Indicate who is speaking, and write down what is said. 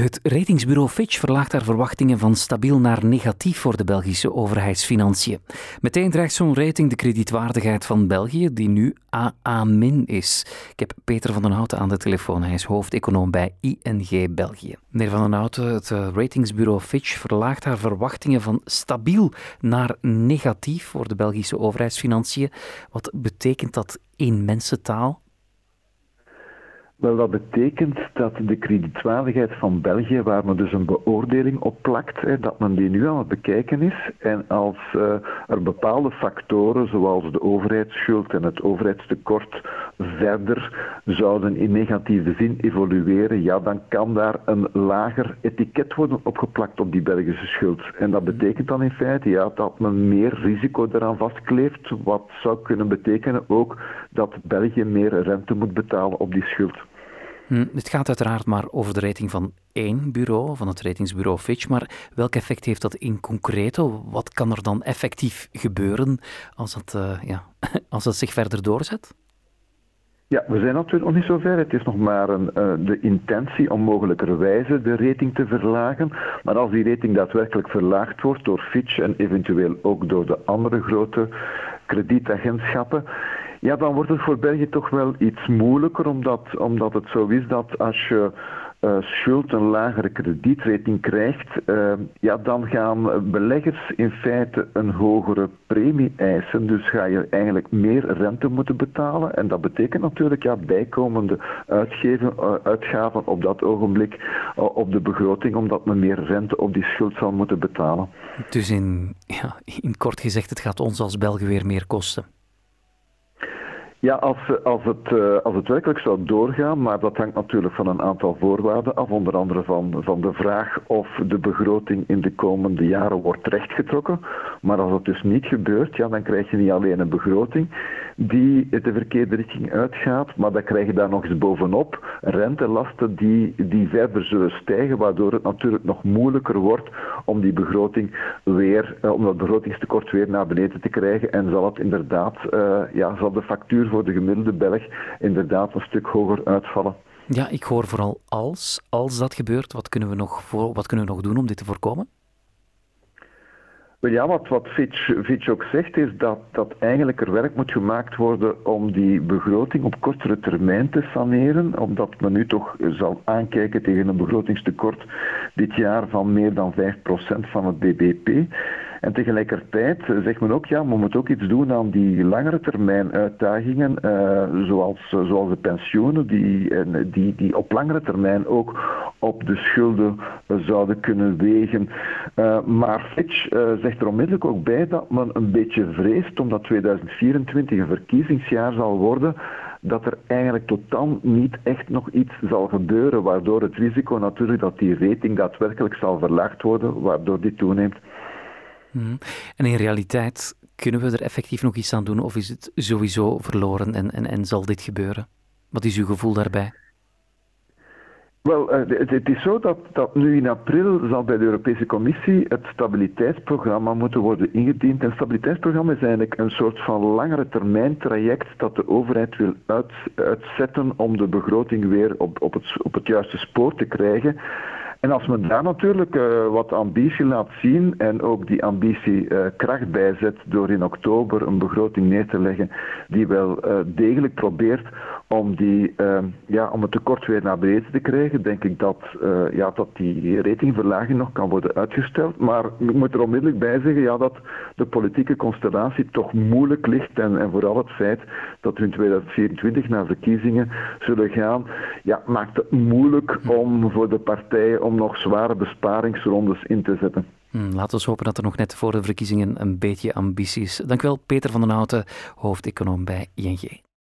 Speaker 1: Het ratingsbureau Fitch verlaagt haar verwachtingen van stabiel naar negatief voor de Belgische overheidsfinanciën. Meteen dreigt zo'n rating de kredietwaardigheid van België, die nu AA- is. Ik heb Peter van den Houten aan de telefoon. Hij is hoofdeconoom bij ING België. Meneer van den Houten, het ratingsbureau Fitch verlaagt haar verwachtingen van stabiel naar negatief voor de Belgische overheidsfinanciën. Wat betekent dat in mensentaal?
Speaker 2: Wel, dat betekent dat de kredietwaardigheid van België, waar men dus een beoordeling op plakt, dat men die nu aan het bekijken is. En als er bepaalde factoren, zoals de overheidsschuld en het overheidstekort, verder zouden in negatieve zin evolueren, ja, dan kan daar een lager etiket worden opgeplakt op die Belgische schuld. En dat betekent dan in feite dat men meer risico eraan vastkleeft, wat zou kunnen betekenen ook dat België meer rente moet betalen op die schuld.
Speaker 1: Het gaat uiteraard maar over de rating van één bureau, van het ratingsbureau Fitch, maar welk effect heeft dat in concreto? Wat kan er dan effectief gebeuren als dat zich verder doorzet?
Speaker 2: Ja, we zijn natuurlijk nog niet zo ver. Het is nog maar de intentie om mogelijkerwijze de rating te verlagen. Maar als die rating daadwerkelijk verlaagd wordt door Fitch en eventueel ook door de andere grote kredietagentschappen, ja, dan wordt het voor België toch wel iets moeilijker, omdat het zo is dat als je schuld een lagere kredietrating krijgt, dan gaan beleggers in feite een hogere premie eisen. Dus ga je eigenlijk meer rente moeten betalen. En dat betekent natuurlijk bijkomende uitgaven op dat ogenblik op de begroting, omdat men meer rente op die schuld zal moeten betalen.
Speaker 1: Dus in kort gezegd, het gaat ons als Belgen weer meer kosten.
Speaker 2: Ja, als het werkelijk zou doorgaan, maar dat hangt natuurlijk van een aantal voorwaarden af, onder andere van de vraag of de begroting in de komende jaren wordt rechtgetrokken. Maar als dat dus niet gebeurt, dan krijg je niet alleen een begroting die de verkeerde richting uitgaat, maar dan krijg je daar nog eens bovenop rentelasten die verder zullen stijgen, waardoor het natuurlijk nog moeilijker wordt om die begroting om dat begrotingstekort weer naar beneden te krijgen, en zal het inderdaad, zal de factuur voor de gemiddelde Belg inderdaad een stuk hoger uitvallen.
Speaker 1: Ja, ik hoor vooral als dat gebeurt, wat kunnen we nog doen om dit te voorkomen?
Speaker 2: Ja, wat Fitch ook zegt is dat eigenlijk er werk moet gemaakt worden om die begroting op kortere termijn te saneren, omdat men nu toch zal aankijken tegen een begrotingstekort dit jaar van meer dan 5% van het BBP. En tegelijkertijd zegt men ook, men moet ook iets doen aan die langere termijn uitdagingen, zoals de pensioenen, die op langere termijn ook op de schulden zouden kunnen wegen. Maar Fitch zegt er onmiddellijk ook bij dat men een beetje vreest, omdat 2024 een verkiezingsjaar zal worden, dat er eigenlijk totaal niet echt nog iets zal gebeuren, waardoor het risico natuurlijk dat die rating daadwerkelijk zal verlaagd worden, waardoor die toeneemt.
Speaker 1: En in realiteit, kunnen we er effectief nog iets aan doen, of is het sowieso verloren en zal dit gebeuren? Wat is uw gevoel daarbij?
Speaker 2: Wel, het is zo dat nu in april zal bij de Europese Commissie het stabiliteitsprogramma moeten worden ingediend. En het stabiliteitsprogramma is eigenlijk een soort van langere termijn traject dat de overheid wil uitzetten om de begroting weer op het juiste spoor te krijgen. En als men daar natuurlijk wat ambitie laat zien en ook die ambitie kracht bijzet door in oktober een begroting neer te leggen die wel degelijk probeert om het tekort weer naar beneden te krijgen, denk ik dat die ratingverlaging nog kan worden uitgesteld. Maar ik moet er onmiddellijk bij zeggen dat de politieke constellatie toch moeilijk ligt en vooral het feit dat we in 2024 naar verkiezingen zullen gaan, maakt het moeilijk om voor de partijen om nog zware besparingsrondes in te zetten.
Speaker 1: Laten we hopen dat er nog net voor de verkiezingen een beetje ambitie is. Dank u wel, Peter van den Houten, hoofdeconoom bij ING.